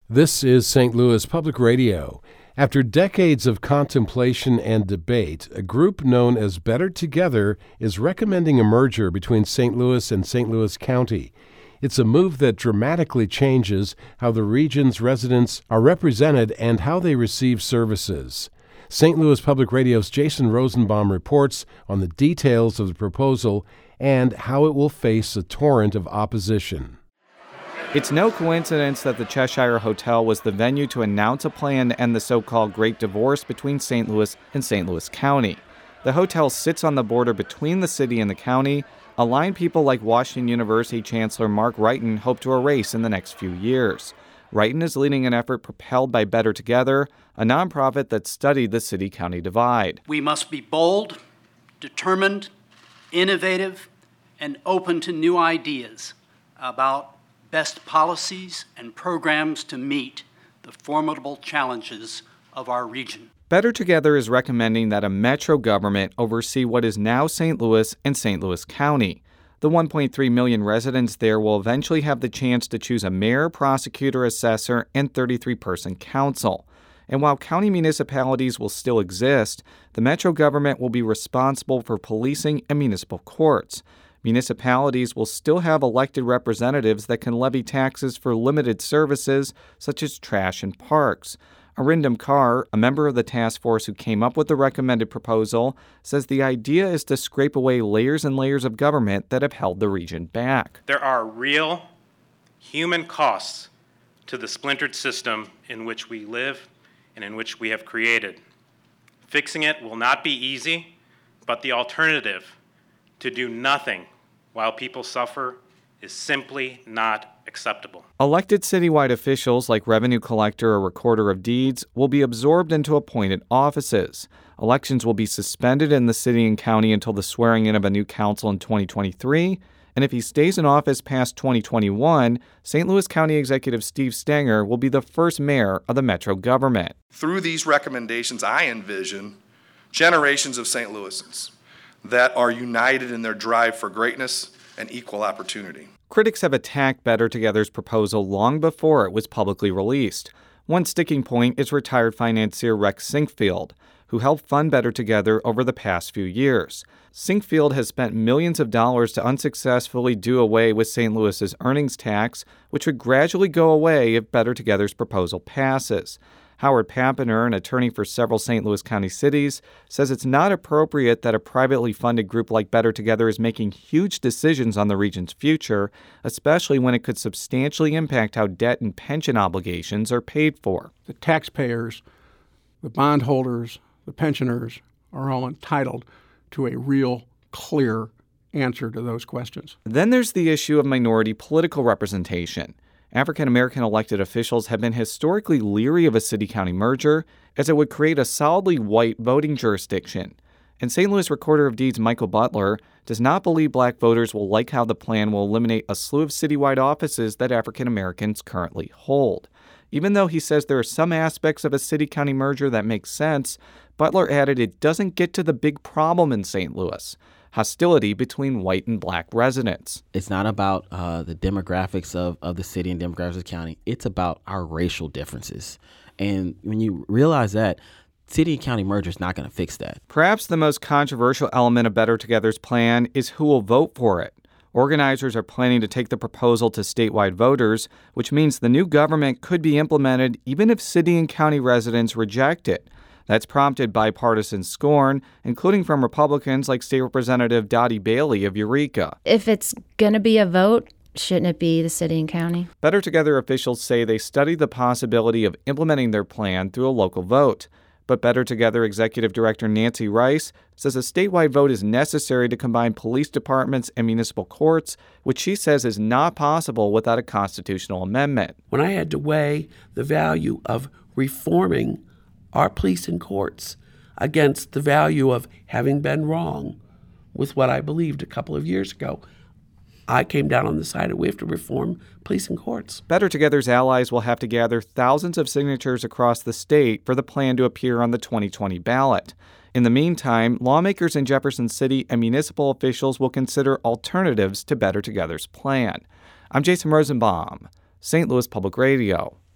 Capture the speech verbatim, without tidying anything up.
This is Saint Louis Public Radio. After decades of contemplation and debate, a group known as Better Together is recommending a merger between Saint Louis and Saint Louis County. It's a move that dramatically changes how the region's residents are represented and how they receive services. Saint Louis Public Radio's Jason Rosenbaum reports on the details of the proposal and how it will face a torrent of opposition. It's no coincidence that the Cheshire Hotel was the venue to announce a plan to end the so-called Great Divorce between Saint Louis and Saint Louis County. The hotel sits on the border between the city and the county, a line people like Washington University Chancellor Mark Wrighton hope to erase in the next few years. Wrighton is leading an effort propelled by Better Together, a nonprofit that studied the city-county divide. We must be bold, determined, innovative, and open to new ideas about best policies and programs to meet the formidable challenges of our region. Better Together is recommending that a metro government oversee what is now Saint Louis and Saint Louis County. The one point three million residents there will eventually have the chance to choose a mayor, prosecutor, assessor, and thirty-three person council. And while county municipalities will still exist, the metro government will be responsible for policing and municipal courts. Municipalities will still have elected representatives that can levy taxes for limited services such as trash and parks. Arindam Kaur, a member of the task force who came up with the recommended proposal, says the idea is to scrape away layers and layers of government that have held the region back. There are real human costs to the splintered system in which we live and in which we have created. Fixing it will not be easy, but the alternative, to do nothing while people suffer, is simply not acceptable. Elected citywide officials like revenue collector or recorder of deeds will be absorbed into appointed offices. Elections will be suspended in the city and county until the swearing in of a new council in twenty twenty-three. And if he stays in office past twenty twenty-one, Saint Louis County Executive Steve Stenger will be the first mayor of the metro government. Through these recommendations, I envision generations of Saint Louisans that are united in their drive for greatness and equal opportunity. Critics have attacked Better Together's proposal long before it was publicly released. One sticking point is retired financier Rex Sinkfield, who helped fund Better Together over the past few years. Sinkfield has spent millions of dollars to unsuccessfully do away with Saint Louis's earnings tax, which would gradually go away if Better Together's proposal passes. Howard Papineau, an attorney for several Saint Louis County cities, says it's not appropriate that a privately funded group like Better Together is making huge decisions on the region's future, especially when it could substantially impact how debt and pension obligations are paid for. The taxpayers, the bondholders, the pensioners are all entitled to a real, clear answer to those questions. Then there's the issue of minority political representation. African-American elected officials have been historically leery of a city-county merger, as it would create a solidly white voting jurisdiction. And Saint Louis Recorder of Deeds Michael Butler does not believe black voters will like how the plan will eliminate a slew of citywide offices that African-Americans currently hold. Even though he says there are some aspects of a city-county merger that make sense, Butler added it doesn't get to the big problem in Saint Louis: hostility between white and black residents. It's not about uh, the demographics of, of the city and demographics of the county. It's about our racial differences. And when you realize that, city and county merger is not going to fix that. Perhaps the most controversial element of Better Together's plan is who will vote for it. Organizers are planning to take the proposal to statewide voters, which means the new government could be implemented even if city and county residents reject it. That's prompted bipartisan scorn, including from Republicans like State Representative Dottie Bailey of Eureka. If it's going to be a vote, shouldn't it be the city and county? Better Together officials say they studied the possibility of implementing their plan through a local vote. But Better Together Executive Director Nancy Rice says a statewide vote is necessary to combine police departments and municipal courts, which she says is not possible without a constitutional amendment. When I had to weigh the value of reforming our police and courts against the value of having been wrong with what I believed a couple of years ago, I came down on the side that we have to reform police and courts. Better Together's allies will have to gather thousands of signatures across the state for the plan to appear on the twenty twenty ballot. In the meantime, lawmakers in Jefferson City and municipal officials will consider alternatives to Better Together's plan. I'm Jason Rosenbaum, Saint Louis Public Radio.